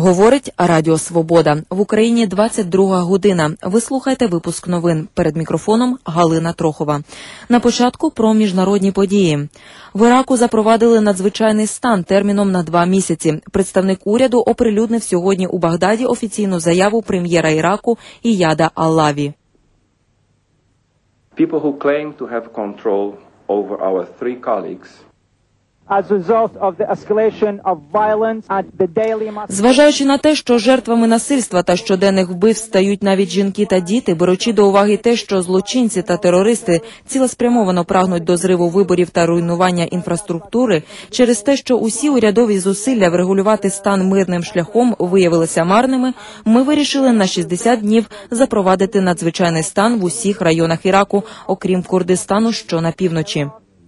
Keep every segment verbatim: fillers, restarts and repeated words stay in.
Говорить Радіо Свобода. В Україні двадцять друга година. Ви слухаєте випуск новин. Перед мікрофоном Галина Трохова. На початку про міжнародні події. В Іраку запровадили надзвичайний стан терміном на два місяці. Представник уряду оприлюднив сьогодні у Багдаді офіційну заяву прем'єра Іраку Іяда Аллаві. People who claim to have control over our three colleagues Зважаючи на те, що жертвами насильства та щоденних вбивств стають навіть жінки та діти, беручи до уваги те, що злочинці та терористи цілеспрямовано прагнуть до зриву виборів та руйнування інфраструктури, через те, що усі урядові зусилля врегулювати стан мирним шляхом виявилися марними, ми вирішили на шістдесят днів запровадити надзвичайний стан в усіх районах Іраку, окрім Курдистану, що на півночі.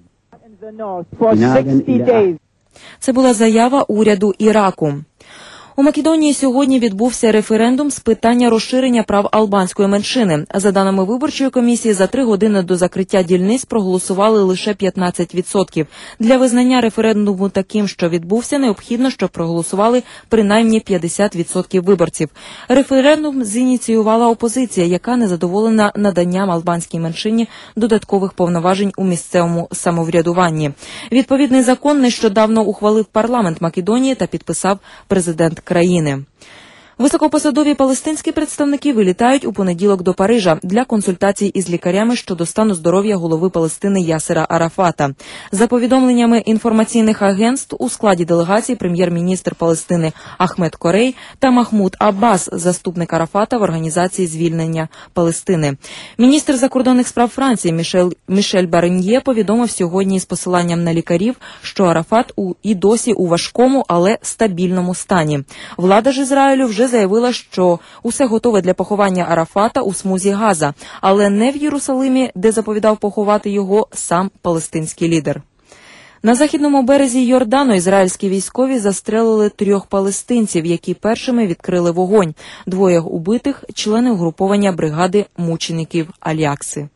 Це була заява уряду Іраку. У Македонії сьогодні відбувся референдум з питання розширення прав албанської меншини. За даними виборчої комісії, за три години до закриття дільниць проголосували лише п'ятнадцять відсотків. Для визнання референдуму таким, що відбувся, необхідно, щоб проголосували принаймні п'ятдесят відсотків виборців. Референдум зініціювала опозиція, яка незадоволена наданням албанській меншині додаткових повноважень у місцевому самоврядуванні. Відповідний закон нещодавно ухвалив парламент Македонії та підписав президент країни. Високопосадові палестинські представники вилітають у понеділок до Парижа для консультацій із лікарями щодо стану здоров'я голови Палестини Ясера Арафата. За повідомленнями інформаційних агентств, у складі делегації прем'єр-міністр Палестини Ахмед Корей та Махмуд Аббас, заступник Арафата в Організації звільнення Палестини. Міністр закордонних справ Франції Мішель, Мішель Барньє повідомив сьогодні з посиланням на лікарів, що Арафат у, і досі у важкому, але стабільному стані. Влада ж Ізраїлю вже заявила, що усе готове для поховання Арафата у смузі Газа, але не в Єрусалимі, де заповідав поховати його сам палестинський лідер. На західному березі Йордану ізраїльські військові застрелили трьох палестинців, які першими відкрили вогонь. Двоє убитих – члени угруповання бригади мучеників Аль-Якси.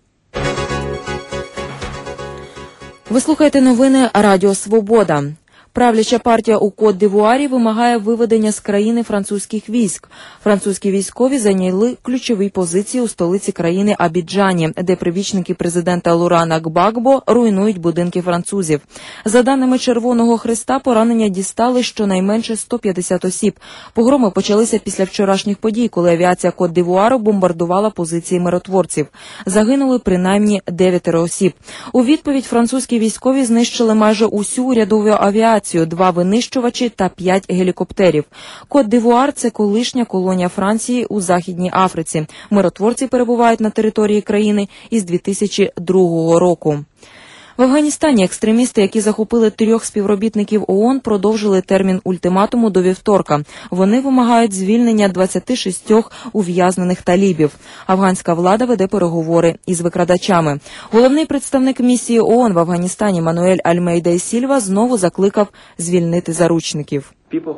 Ви слухаєте новини Радіо Свобода. Правляча партія у Кот-д'Івуарі вимагає виведення з країни французьких військ. Французькі військові зайняли ключові позиції у столиці країни Абіджані, де прибічники президента Лорана Гбагбо руйнують будинки французів. За даними Червоного Хреста, поранення дістали щонайменше сто п'ятдесят осіб. Погроми почалися після вчорашніх подій, коли авіація Кот-д'Івуару бомбардувала позиції миротворців. Загинули принаймні дев'ятеро осіб. У відповідь французькі військові знищили майже усю урядову авіацію, два винищувачі та п'ять гелікоптерів. Кот-д'Івуар – це колишня колонія Франції у Західній Африці. Миротворці перебувають на території країни із дві тисячі другого року. В Афганістані екстремісти, які захопили трьох співробітників ООН, продовжили термін ультиматуму до вівторка. Вони вимагають звільнення двадцяти шістьох ув'язнених талібів. Афганська влада веде переговори із викрадачами. Головний представник місії ООН в Афганістані Мануель Альмейда і Сільва знову закликав звільнити заручників.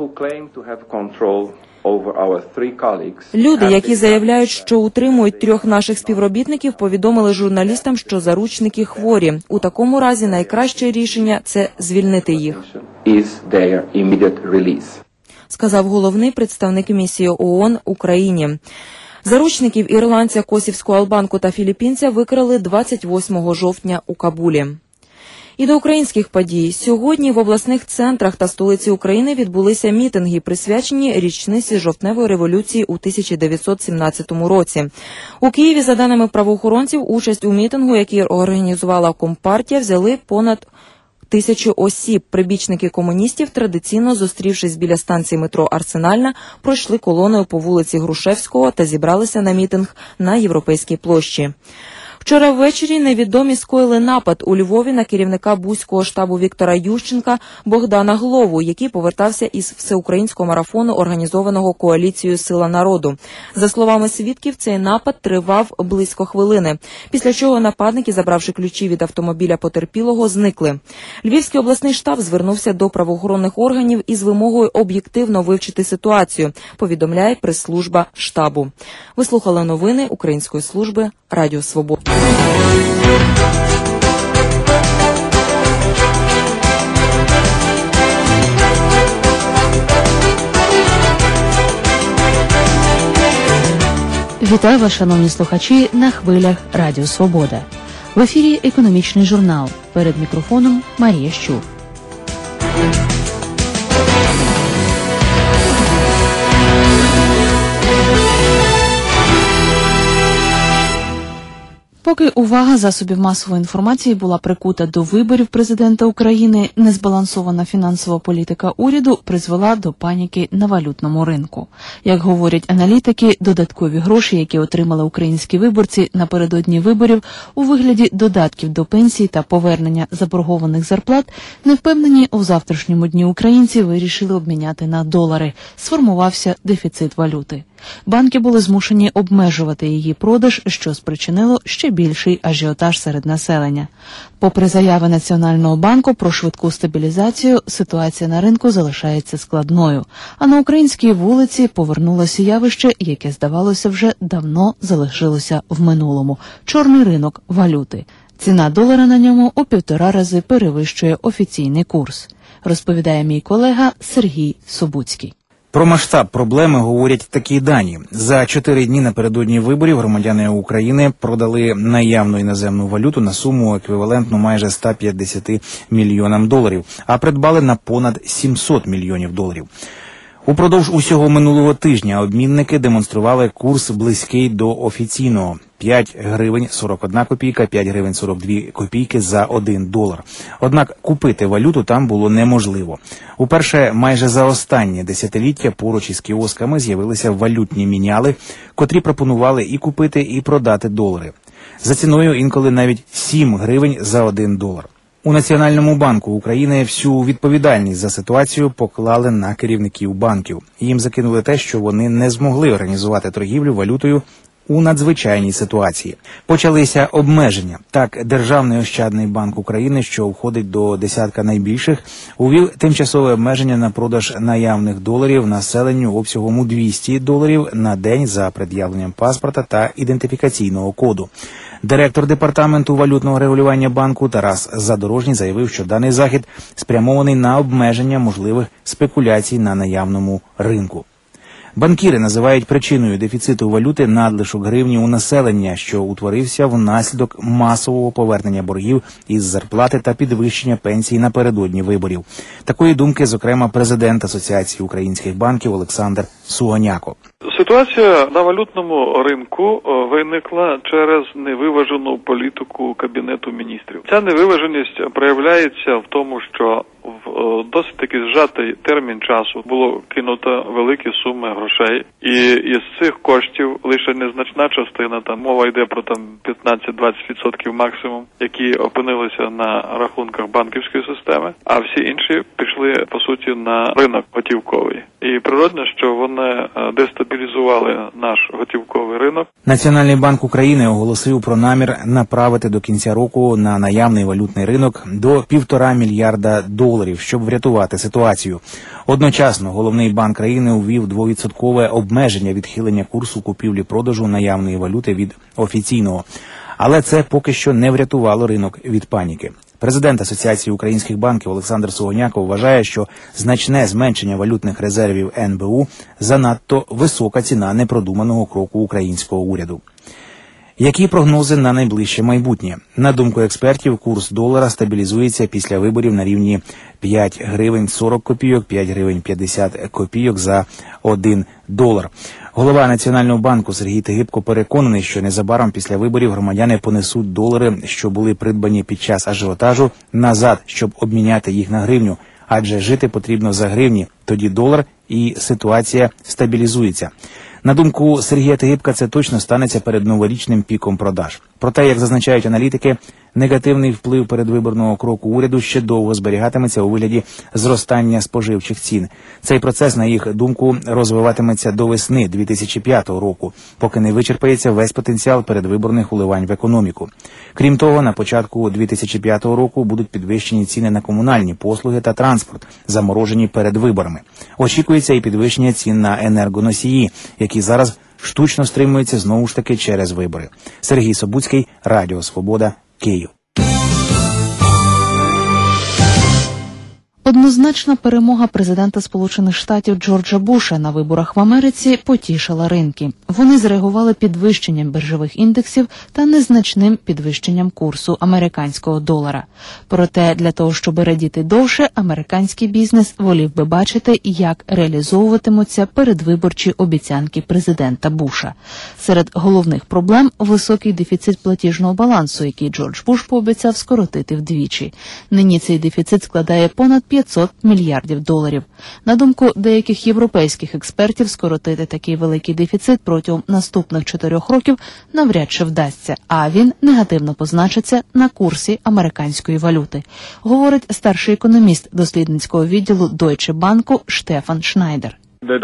Люди, які заявляють, що утримують трьох наших співробітників, повідомили журналістам, що заручники хворі. У такому разі найкраще рішення – це звільнити їх, сказав головний представник місії ООН в Україні. Заручників ірландця, косівську албанку та філіппінця викрали двадцять восьмого жовтня у Кабулі. І до українських подій. Сьогодні в обласних центрах та столиці України відбулися мітинги, присвячені річниці жовтневої революції у тисяча дев'ятсот сімнадцятому році. У Києві, за даними правоохоронців, участь у мітингу, який організувала Компартія, взяли понад тисячу осіб. Прибічники комуністів, традиційно зустрівшись біля станції метро «Арсенальна», пройшли колоною по вулиці Грушевського та зібралися на мітинг на Європейській площі. Вчора ввечері невідомі скоїли напад у Львові на керівника Бузького штабу Віктора Ющенка Богдана Глову, який повертався із всеукраїнського марафону, організованого коаліцією «Сила народу». За словами свідків, цей напад тривав близько хвилини, після чого нападники, забравши ключі від автомобіля потерпілого, зникли. Львівський обласний штаб звернувся до правоохоронних органів із вимогою об'єктивно вивчити ситуацію, повідомляє прес-служба штабу. Ви слухали новини Української служби Радіо Свобода. Вітаю вас, шановні слухачі, на хвилях Радіо Свобода. В ефірі «Економічний журнал». Перед мікрофоном Марія Щур. Поки увага засобів масової інформації була прикута до виборів президента України, незбалансована фінансова політика уряду призвела до паніки на валютному ринку. Як говорять аналітики, додаткові гроші, які отримали українські виборці напередодні виборів у вигляді додатків до пенсій та повернення заборгованих зарплат, не впевнені у завтрашньому дні українці вирішили обміняти на долари. Сформувався дефіцит валюти. Банки були змушені обмежувати її продаж, що спричинило ще більший ажіотаж серед населення. Попри заяви Національного банку про швидку стабілізацію, ситуація на ринку залишається складною. А на українській вулиці повернулося явище, яке, здавалося, вже давно залишилося в минулому – чорний ринок валюти. Ціна долара на ньому у півтора рази перевищує офіційний курс, розповідає мій колега Сергій Собуцький. Про масштаб проблеми говорять такі дані. За чотири дні напередодні виборів громадяни України продали наявну іноземну валюту на суму еквівалентну майже ста п'ятдесяти мільйонам доларів, а придбали на понад сімсот мільйонів доларів. Упродовж усього минулого тижня обмінники демонстрували курс близький до офіційного – п'ять гривень сорок одна копійка, п'ять гривень сорок дві копійки за один долар. Однак купити валюту там було неможливо. Уперше майже за останнє десятиліття поруч із кіосками з'явилися валютні міняли, котрі пропонували і купити, і продати долари. За ціною інколи навіть сім гривень за один долар. У Національному банку України всю відповідальність за ситуацію поклали на керівників банків. Їм закинули те, що вони не змогли організувати торгівлю валютою у надзвичайній ситуації. Почалися обмеження. Так, Державний ощадний банк України, що входить до десятка найбільших, увів тимчасове обмеження на продаж наявних доларів населенню обсягом у двісті доларів на день за пред'явленням паспорта та ідентифікаційного коду. Директор департаменту валютного регулювання банку Тарас Задорожній заявив, що даний захід спрямований на обмеження можливих спекуляцій на наявному ринку. Банкіри називають причиною дефіциту валюти надлишок гривні у населення, що утворився внаслідок масового повернення боргів із зарплати та підвищення пенсій напередодні виборів. Такої думки, зокрема, президент Асоціації українських банків Олександр Сугоняко. Ситуація на валютному ринку виникла через невиважену політику Кабінету міністрів. Ця невиваженість проявляється в тому, що в досить таки зжатий термін часу було кинуто великі суми грошей, і із цих коштів лише незначна частина, там мова йде про там п'ятнадцять-двадцять відсотків максимум, які опинилися на рахунках банківської системи, а всі інші пішли, по суті, на ринок готівковий. І природно, що вони дестабілізували наш готівковий ринок. Національний банк України оголосив про намір направити до кінця року на наявний валютний ринок до півтора мільярда доларів, щоб врятувати ситуацію. Одночасно головний банк країни ввів двовідсоткове обмеження відхилення курсу купівлі-продажу наявної валюти від офіційного. Але це поки що не врятувало ринок від паніки. Президент Асоціації українських банків Олександр Сугоняко вважає, що значне зменшення валютних резервів ен бе у – занадто висока ціна непродуманого кроку українського уряду. Які прогнози на найближче майбутнє? На думку експертів, курс долара стабілізується після виборів на рівні п'ять гривень сорок копійок, п'ять гривень п'ятдесят копійок за один долар. Голова Національного банку Сергій Тигипко переконаний, що незабаром після виборів громадяни понесуть долари, що були придбані під час ажіотажу, назад, щоб обміняти їх на гривню. Адже жити потрібно за гривні, тоді долар і ситуація стабілізується. На думку Сергія Тигипка, це точно станеться перед новорічним піком продаж. Проте, як зазначають аналітики, негативний вплив передвиборного кроку уряду ще довго зберігатиметься у вигляді зростання споживчих цін. Цей процес, на їх думку, розвиватиметься до весни дві тисячі п'ятого року, поки не вичерпається весь потенціал передвиборних уливань в економіку. Крім того, на початку дві тисячі п'ятого року будуть підвищені ціни на комунальні послуги та транспорт, заморожені перед виборами. Очікується і підвищення цін на енергоносії, які зараз штучно стримуються знову ж таки через вибори. Сергій Собуцький, Радіо Свобода, Київ. Однозначна перемога президента Сполучених Штатів Джорджа Буша на виборах в Америці потішила ринки. Вони зреагували підвищенням біржових індексів та незначним підвищенням курсу американського долара. Проте для того, щоб радіти довше, американський бізнес волів би бачити, як реалізовуватимуться передвиборчі обіцянки президента Буша. Серед головних проблем – високий дефіцит платіжного балансу, який Джордж Буш пообіцяв скоротити вдвічі. Нині цей дефіцит складає понад п'ятсот мільярдів доларів. На думку деяких європейських експертів, скоротити такий великий дефіцит протягом наступних чотирьох років навряд чи вдасться, а він негативно позначиться на курсі американської валюти, говорить старший економіст дослідницького відділу Deutsche Bank Штефан Шнайдер.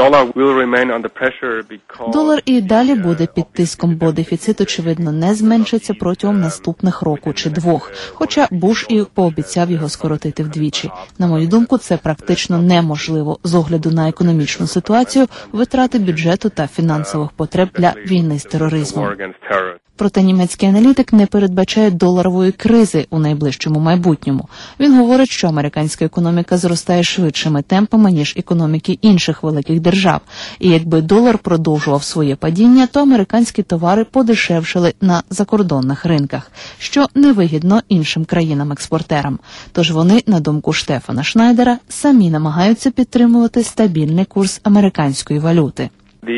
Долар і далі буде під тиском, бо дефіцит, очевидно, не зменшиться протягом наступних року чи двох, хоча Буш і пообіцяв його скоротити вдвічі. На мою думку, це практично неможливо з огляду на економічну ситуацію, витрати бюджету та фінансових потреб для війни з тероризмом. Проте німецький аналітик не передбачає доларової кризи у найближчому майбутньому. Він говорить, що американська економіка зростає швидшими темпами, ніж економіки інших великих держав. І якби долар продовжував своє падіння, то американські товари подешевшили на закордонних ринках, що невигідно іншим країнам-експортерам. Тож вони, на думку Штефана Шнайдера, самі намагаються підтримувати стабільний курс американської валюти.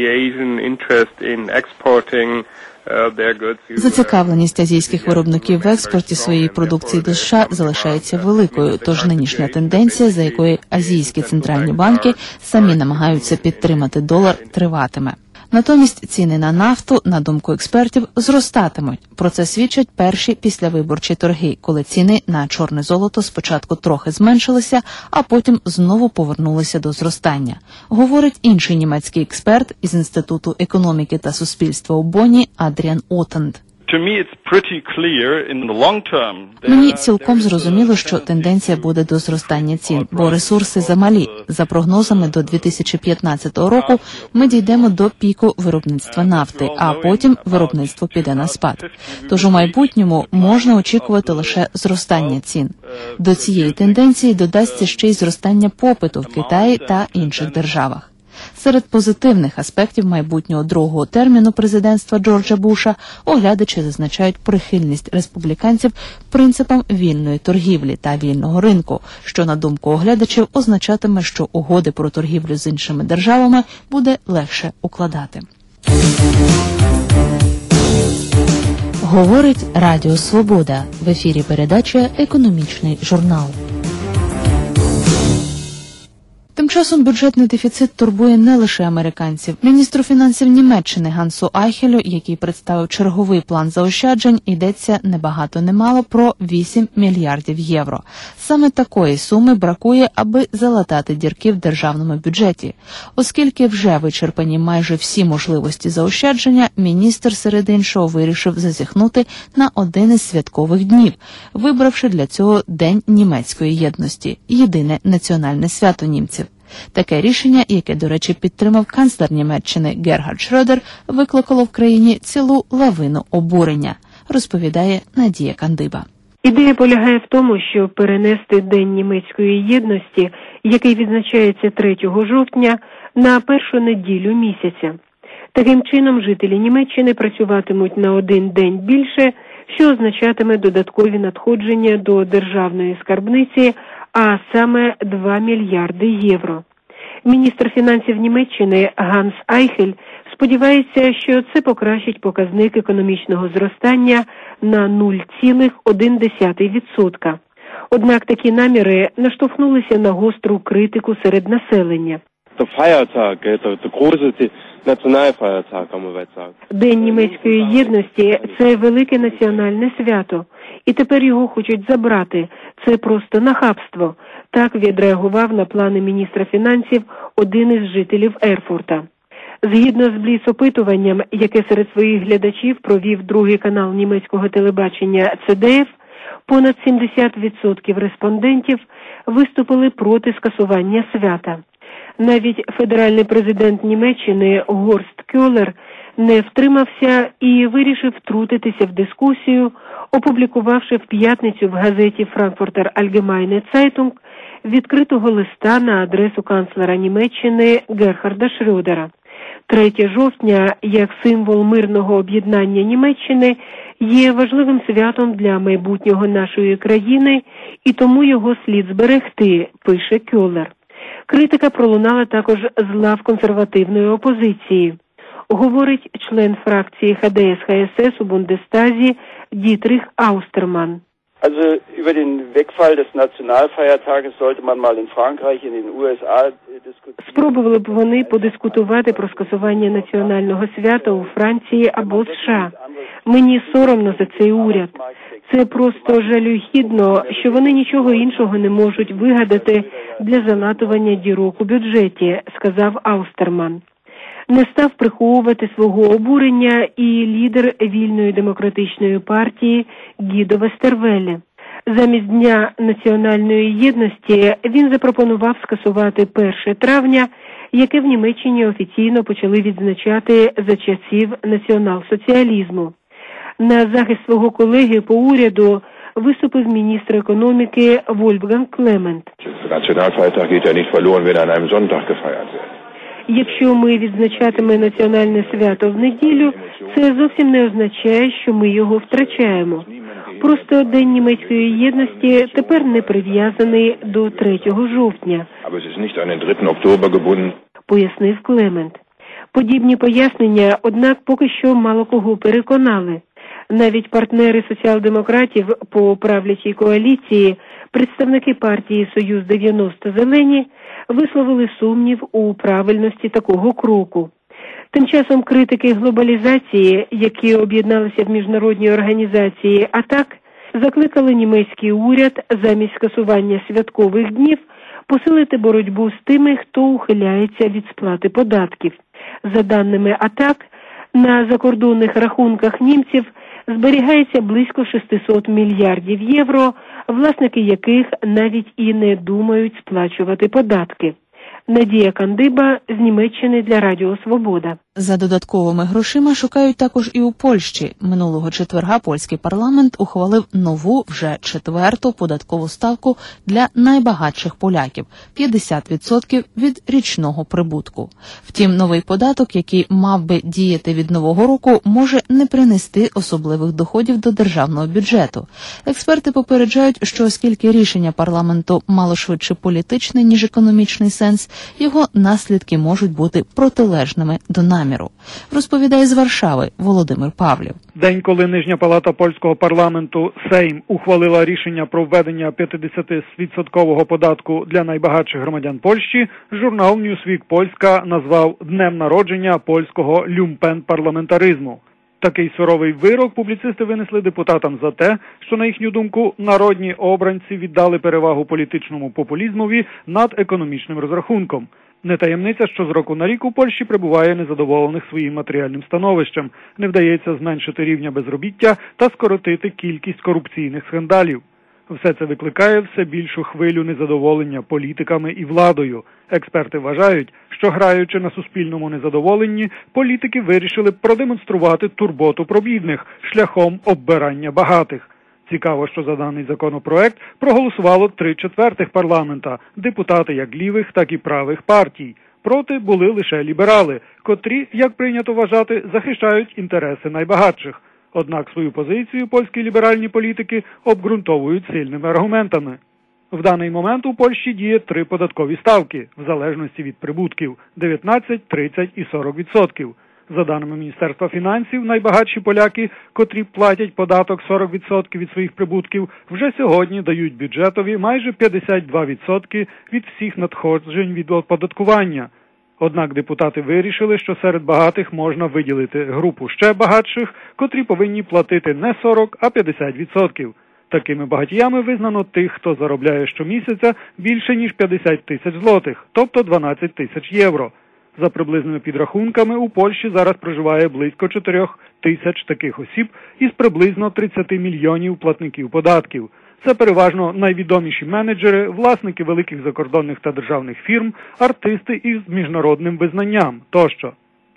Зацікавленість азійських виробників в експорті своєї продукції до США залишається великою, тож нинішня тенденція, за якою азійські центральні банки самі намагаються підтримати долар, триватиме. Натомість ціни на нафту, на думку експертів, зростатимуть. Про це свідчать перші післявиборчі торги, коли ціни на чорне золото спочатку трохи зменшилися, а потім знову повернулися до зростання. Говорить інший німецький експерт із Інституту економіки та суспільства у Бонні Адріан Отанд. Мені цілком зрозуміло, що тенденція буде до зростання цін, бо ресурси замалі. За прогнозами, до дві тисячі п'ятнадцятого року ми дійдемо до піку виробництва нафти, а потім виробництво піде на спад. Тож у майбутньому можна очікувати лише зростання цін. До цієї тенденції додасться ще й зростання попиту в Китаї та інших державах. Серед позитивних аспектів майбутнього другого терміну президентства Джорджа Буша оглядачі зазначають прихильність республіканців принципам вільної торгівлі та вільного ринку, що, на думку оглядачів, означатиме, що угоди про торгівлю з іншими державами буде легше укладати. Говорить Радіо Свобода. В ефірі передача «Економічний журнал». Тим часом бюджетний дефіцит турбує не лише американців. Міністру фінансів Німеччини Гансу Айхелю, який представив черговий план заощаджень, йдеться небагато немало про вісім мільярдів євро. Саме такої суми бракує, аби залатати дірки в державному бюджеті. Оскільки вже вичерпані майже всі можливості заощадження, міністр серед іншого вирішив зазіхнути на один із святкових днів, вибравши для цього День німецької єдності – єдине національне свято німців. Таке рішення, яке, до речі, підтримав канцлер Німеччини Герхард Шрёдер, викликало в країні цілу лавину обурення, розповідає Надія Кандиба. Ідея полягає в тому, щоб перенести День німецької єдності, який відзначається третього жовтня, на першу неділю місяця. Таким чином, жителі Німеччини працюватимуть на один день більше, що означатиме додаткові надходження до державної скарбниці, а саме два мільярди євро. Міністр фінансів Німеччини Ганс Айхель сподівається, що це покращить показник економічного зростання на нуль цілих одна десята відсотка. Однак такі наміри наштовхнулися на гостру критику серед населення. День німецької єдності – це велике національне свято, і тепер його хочуть забрати. Це просто нахабство. Так відреагував на плани міністра фінансів один із жителів Ерфурта. Згідно з бліц-опитуванням, яке серед своїх глядачів провів другий канал німецького телебачення Це Де Еф, понад сімдесят відсотків респондентів виступили проти скасування свята. Навіть федеральний президент Німеччини Горст Кьолер не втримався і вирішив втрутитися в дискусію, опублікувавши в п'ятницю в газеті «Frankfurter Allgemeine Zeitung» відкритого листа на адресу канцлера Німеччини Герхарда Шрёдера. третього жовтня, як символ мирного об'єднання Німеччини, є важливим святом для майбутнього нашої країни, і тому його слід зберегти, пише Кьолер. Критика пролунала також з лав консервативної опозиції. Говорить член фракції ха де ес ха ес ес у Бундестазі Дітрих Аустерман. Also über den Wegfall des Nationalfeiertages sollte man mal in Frankreich, in den у ес а diskutieren. Спробували б вони подискутувати про скасування національного свята у Франції або США. Мені соромно за цей уряд. Це просто жалюгідно, що вони нічого іншого не можуть вигадати для залатування дірок у бюджеті, сказав Аустерман. Не став приховувати свого обурення і лідер Вільної демократичної партії Гідо Вестервеле. Замість Дня національної єдності він запропонував скасувати перше травня, яке в Німеччині офіційно почали відзначати за часів націонал-соціалізму. На захист свого колеги по уряду виступив міністр економіки Вольфганг Клемент. Nationalfeiertag geht ja nicht verloren, wenn an einem Sonntag gefeiert wird. Якщо ми відзначатиме національне свято в неділю, це зовсім не означає, що ми його втрачаємо. Просто День німецької єдності тепер не прив'язаний до третього жовтня, пояснив Клемент. Подібні пояснення, однак, поки що мало кого переконали. Навіть партнери соціал-демократів по правлячій коаліції, представники партії «Союз дев'яносто Зелені», висловили сумнів у правильності такого кроку. Тим часом критики глобалізації, які об'єдналися в міжнародній організації АТАК, закликали німецький уряд замість скасування святкових днів посилити боротьбу з тими, хто ухиляється від сплати податків. За даними АТАК, на закордонних рахунках німців зберігається близько шістсот мільярдів євро, власники яких навіть і не думають сплачувати податки. Надія Кандиба з Німеччини для Радіо Свобода. За додатковими грошима шукають також і у Польщі. Минулого четверга польський парламент ухвалив нову, вже четверту податкову ставку для найбагатших поляків – п'ятдесят відсотків від річного прибутку. Втім, новий податок, який мав би діяти від нового року, може не принести особливих доходів до державного бюджету. Експерти попереджають, що оскільки рішення парламенту мало швидше політичний, ніж економічний сенс, його наслідки можуть бути протилежними до наміру. Розповідає з Варшави Володимир Павлів. День, коли Нижня палата польського парламенту Сейм ухвалила рішення про введення п'ятдесятивідсоткового податку для найбагатших громадян Польщі, журнал Newsweek Польська назвав днем народження польського люмпен-парламентаризму. Такий суровий вирок публіцисти винесли депутатам за те, що, на їхню думку, народні обранці віддали перевагу політичному популізмові над економічним розрахунком. Не таємниця, що з року на рік у Польщі прибуває незадоволених своїм матеріальним становищем, не вдається зменшити рівня безробіття та скоротити кількість корупційних скандалів. Все це викликає все більшу хвилю незадоволення політиками і владою. Експерти вважають, що граючи на суспільному незадоволенні, політики вирішили продемонструвати турботу про бідних шляхом оббирання багатих. Цікаво, що за даний законопроект проголосувало три четвертих парламента, депутати як лівих, так і правих партій. Проти були лише ліберали, котрі, як прийнято вважати, захищають інтереси найбагатших. Однак свою позицію польські ліберальні політики обґрунтовують сильними аргументами. В даний момент у Польщі діє три податкові ставки, в залежності від прибутків – дев'ятнадцять, тридцять і сорок відсотків. За даними Міністерства фінансів, найбагатші поляки, котрі платять податок сорок відсотків від своїх прибутків, вже сьогодні дають бюджетові майже п'ятдесят два відсотки від всіх надходжень від оподаткування. Однак депутати вирішили, що серед багатих можна виділити групу ще багатших, котрі повинні платити не сорок, а п'ятдесят відсотків. Такими багатіями визнано тих, хто заробляє щомісяця більше ніж п'ятдесят тисяч злотих, тобто дванадцять тисяч євро. За приблизними підрахунками, у Польщі зараз проживає близько чотирьох тисяч таких осіб із приблизно тридцять мільйонів платників податків. Це переважно найвідоміші менеджери, власники великих закордонних та державних фірм, артисти із міжнародним визнанням тощо.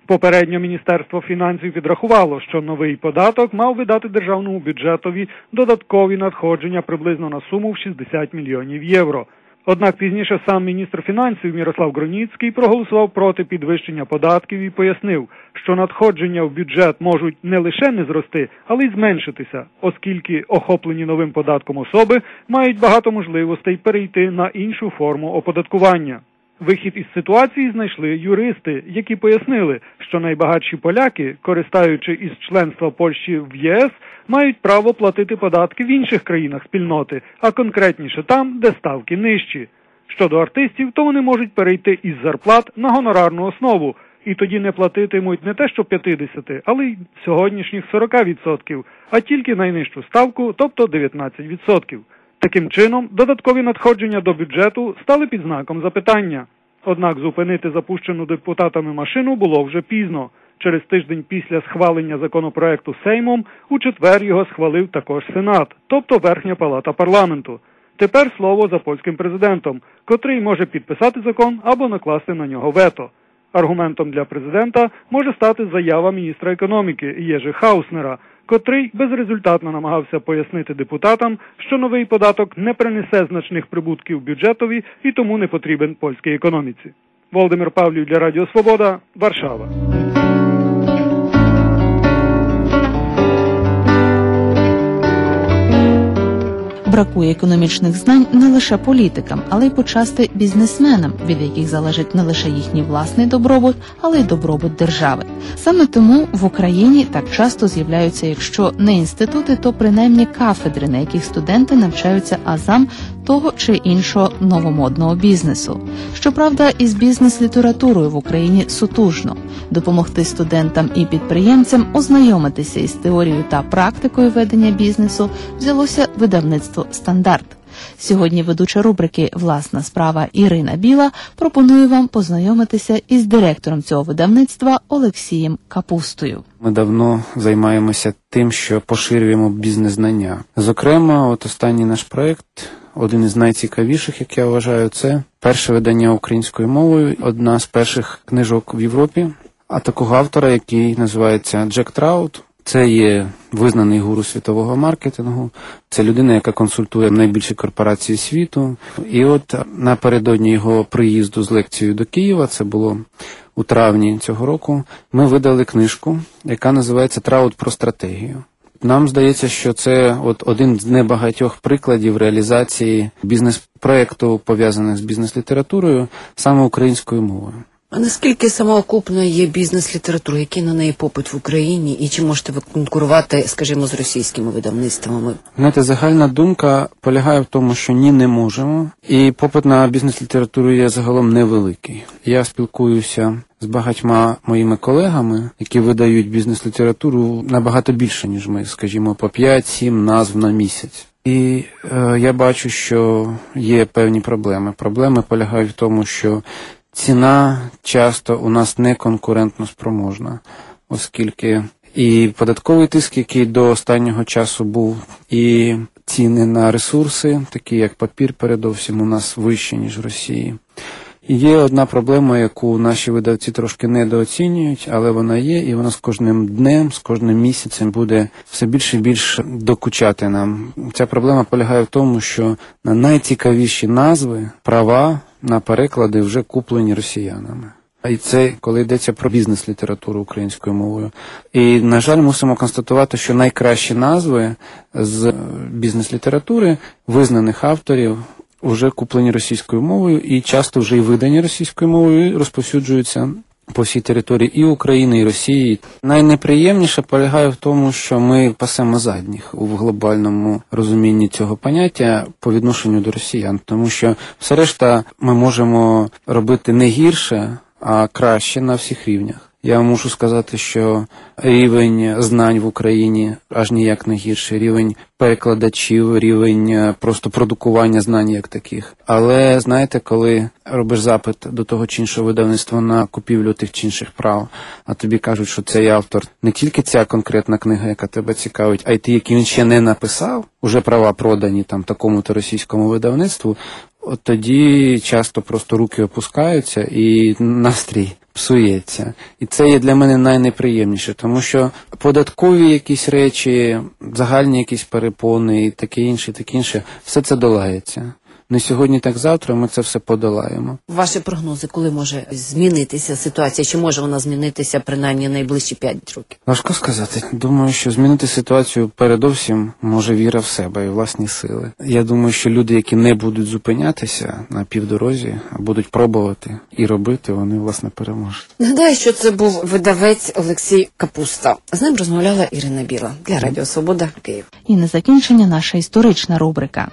Попередньо Міністерство фінансів підрахувало, що новий податок мав видати державному бюджетові додаткові надходження приблизно на суму в шістдесят мільйонів євро. Однак пізніше сам міністр фінансів Мірослав Гроніцький проголосував проти підвищення податків і пояснив, що надходження в бюджет можуть не лише не зрости, але й зменшитися, оскільки охоплені новим податком особи мають багато можливостей перейти на іншу форму оподаткування. Вихід із ситуації знайшли юристи, які пояснили, що найбагатші поляки, користаючи із членства Польщі в ЄС, мають право платити податки в інших країнах спільноти, а конкретніше там, де ставки нижчі. Щодо артистів, то вони можуть перейти із зарплат на гонорарну основу, і тоді не платитимуть не те що п'ятдесят, але й сьогоднішніх сорок відсотків, а тільки найнижчу ставку, тобто дев'ятнадцять відсотків. Таким чином, додаткові надходження до бюджету стали під знаком запитання. Однак зупинити запущену депутатами машину було вже пізно. Через тиждень після схвалення законопроекту Сеймом у четвер його схвалив також Сенат, тобто Верхня Палата парламенту. Тепер слово за польським президентом, котрий може підписати закон або накласти на нього вето. Аргументом для президента може стати заява міністра економіки Єжи Хауснера, котрий безрезультатно намагався пояснити депутатам, що новий податок не принесе значних прибутків бюджетові і тому не потрібен польській економіці. Володимир Павлів для Радіо Свобода, Варшава. Бракує економічних знань не лише політикам, але й почасти бізнесменам, від яких залежить не лише їхній власний добробут, але й добробут держави. Саме тому в Україні так часто з'являються, якщо не інститути, то принаймні кафедри, на яких студенти навчаються азам того чи іншого новомодного бізнесу. Щоправда, із бізнес-літературою в Україні сутужно. Допомогти студентам і підприємцям ознайомитися із теорією та практикою ведення бізнесу взялося видавництво «Стандарт». Сьогодні ведуча рубрики «Власна справа» Ірина Біла пропонує вам познайомитися із директором цього видавництва Олексієм Капустою. Ми давно займаємося тим, що поширюємо бізнес-знання. Зокрема, от останній наш проєкт, один із найцікавіших, як я вважаю, це перше видання українською мовою, одна з перших книжок в Європі, а такого автора, який називається Джек Траут. Це є визнаний гуру світового маркетингу, це людина, яка консультує найбільші корпорації світу. І от напередодні його приїзду з лекцією до Києва, це було у травні цього року, ми видали книжку, яка називається «Траут про стратегію». Нам здається, що це от один з небагатьох прикладів реалізації бізнес-проєкту, пов'язаних з бізнес-літературою, саме українською мовою. А наскільки самоокупною є бізнес-література, який на неї попит в Україні, і чи можете ви конкурувати, скажімо, з російськими видавництвами? Знаєте, загальна думка полягає в тому, що ні, не можемо, і попит на бізнес-літературу є загалом невеликий. Я спілкуюся з багатьма моїми колегами, які видають бізнес-літературу набагато більше, ніж ми, скажімо, по п'ять-сім назв на місяць. І е, я бачу, що є певні проблеми. Проблеми полягають в тому, що ціна часто у нас не конкурентно спроможна, оскільки і податковий тиск, який до останнього часу був, і ціни на ресурси, такі як папір, передовсім у нас вищі, ніж в Росії. І є одна проблема, яку наші видавці трошки недооцінюють, але вона є, і вона з кожним днем, з кожним місяцем буде все більше і більше докучати нам. Ця проблема полягає в тому, що на найцікавіші назви права на переклади вже куплені росіянами. І це коли йдеться про бізнес-літературу українською мовою. І, на жаль, мусимо констатувати, що найкращі назви з бізнес-літератури визнаних авторів вже куплені російською мовою і часто вже й видані російською мовою і розповсюджуються по всій території і України, і Росії. Найнеприємніше полягає в тому, що ми пасемо задніх у глобальному розумінні цього поняття по відношенню до росіян, тому що все решта ми можемо робити не гірше, а краще на всіх рівнях. Я мушу сказати, що рівень знань в Україні аж ніяк не гірший, рівень перекладачів, рівень просто продукування знань як таких. Але, знаєте, коли робиш запит до того чи іншого видавництва на купівлю тих чи інших прав, а тобі кажуть, що цей автор не тільки ця конкретна книга, яка тебе цікавить, а й ті, які він ще не написав, уже права продані там такому-то російському видавництву, от тоді часто просто руки опускаються і настрій псується. І це є для мене найнеприємніше, тому що податкові якісь речі, загальні якісь перепони і таке інше, таке інше, все це долається. Не сьогодні, так завтра ми це все подолаємо. Ваші прогнози, коли може змінитися ситуація? Чи може вона змінитися принаймні найближчі п'ять років? Важко сказати. Думаю, що змінити ситуацію передовсім може віра в себе і власні сили. Я думаю, що люди, які не будуть зупинятися на півдорозі, а будуть пробувати і робити, вони, власне, переможуть. Нагадаю, що це був видавець Олексій Капуста. З ним розмовляла Ірина Біла для Радіо Свобода, Київ. І на закінчення наша історична рубрика.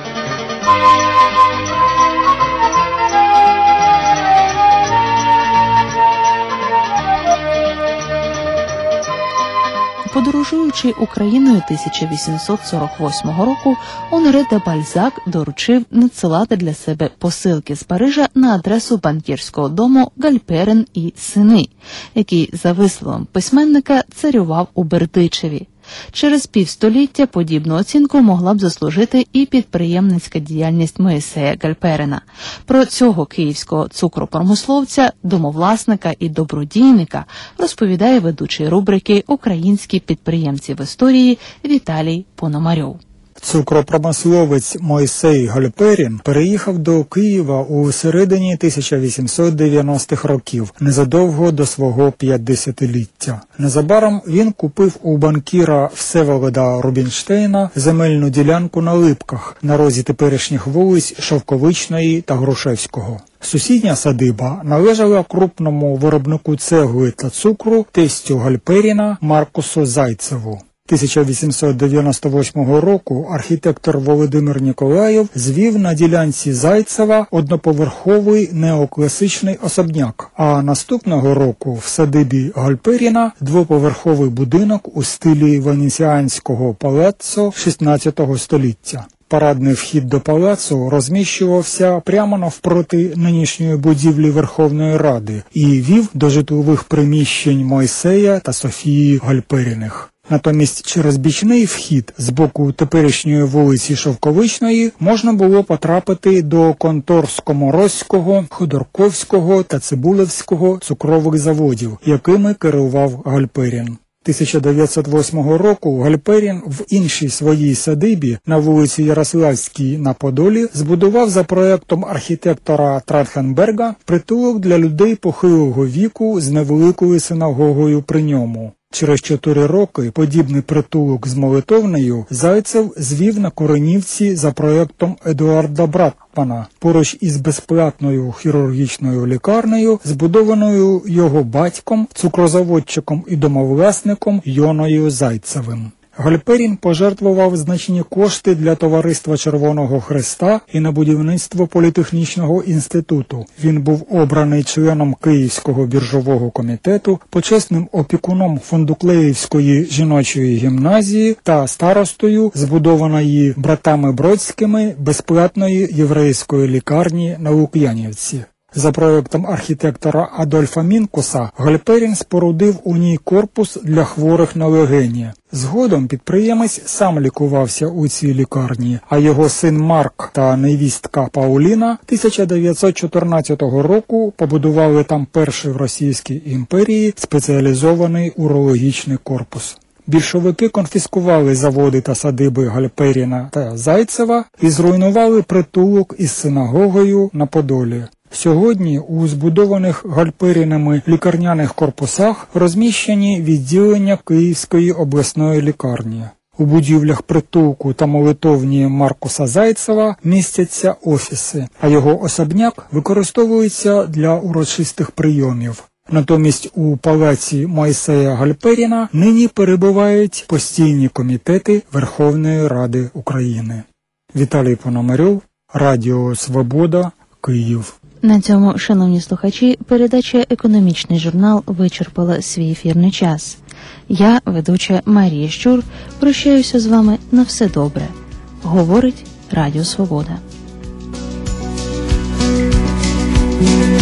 Подорожуючи Україною тисяча вісімсот сорок восьмого року, Оноре де Бальзак доручив надсилати для себе посилки з Парижа на адресу банкірського дому Гальперен і сини, який, за висловом письменника, царював у Бердичеві. Через півстоліття подібну оцінку могла б заслужити і підприємницька діяльність Моїсея Гальперена. Про цього київського цукропромисловця, домовласника і добродійника розповідає ведучий рубрики «Українські підприємці в історії» Віталій Пономарьов. Цукропромисловець Мойсей Гальперін переїхав до Києва у середині тисяча вісімсот дев'яностих років, незадовго до свого п'ятдесятиліття. Незабаром він купив у банкіра Всеволода Рубінштейна земельну ділянку на Липках, на розі теперішніх вулиць Шовковичної та Грушевського. Сусідня садиба належала крупному виробнику цегли та цукру тестю Гальперіна Маркусу Зайцеву. тисяча вісімсот дев'яносто восьмого року архітектор Володимир Ніколаєв звів на ділянці Зайцева одноповерховий неокласичний особняк, а наступного року в садибі Гальперіна двоповерховий будинок у стилі венеціанського палаццо шістнадцятого століття. Парадний вхід до палацу розміщувався прямо навпроти нинішньої будівлі Верховної Ради і вів до житлових приміщень Мойсея та Софії Гальперіних. Натомість через бічний вхід з боку теперішньої вулиці Шовковичної можна було потрапити до контор Скоморозького, Ходорковського та Цибулевського цукрових заводів, якими керував Гальперін. тисяча дев'ятсот восьмого року Гальперін в іншій своїй садибі на вулиці Ярославській на Подолі збудував за проектом архітектора Трахтенберга притулок для людей похилого віку з невеликою синагогою при ньому. Через чотири роки подібний притулок з молитовнею Зайцев звів на Коренівці за проектом Едуарда Братмана, поруч із безплатною хірургічною лікарнею, збудованою його батьком, цукрозаводчиком і домовласником Йоною Зайцевим. Гальперін пожертвував значні кошти для Товариства Червоного Хреста і на будівництво Політехнічного інституту. Він був обраний членом Київського біржового комітету, почесним опікуном Фондуклеївської жіночої гімназії та старостою збудованої братами Бродськими безплатної єврейської лікарні на Лук'янівці. За проектом архітектора Адольфа Мінкуса Гальперін спорудив у ній корпус для хворих на легені. Згодом підприємець сам лікувався у цій лікарні, а його син Марк та невістка Пауліна тисяча дев'ятсот чотирнадцятого року побудували там перший в Російській імперії спеціалізований урологічний корпус. Більшовики конфіскували заводи та садиби Гальперіна та Зайцева і зруйнували притулок із синагогою на Подолі. Сьогодні у збудованих Гальперінами лікарняних корпусах розміщені відділення Київської обласної лікарні. У будівлях притулку та молитовні Маркуса Зайцева містяться офіси, а його особняк використовується для урочистих прийомів. Натомість у палаці Мойсея Гальперіна нині перебувають постійні комітети Верховної Ради України. Віталій Пономарьов, Радіо Свобода, Київ. На цьому, шановні слухачі, передача «Економічний журнал» вичерпала свій ефірний час. Я, ведуча Марія Щур, прощаюся з вами на все добре. Говорить Радіо Свобода.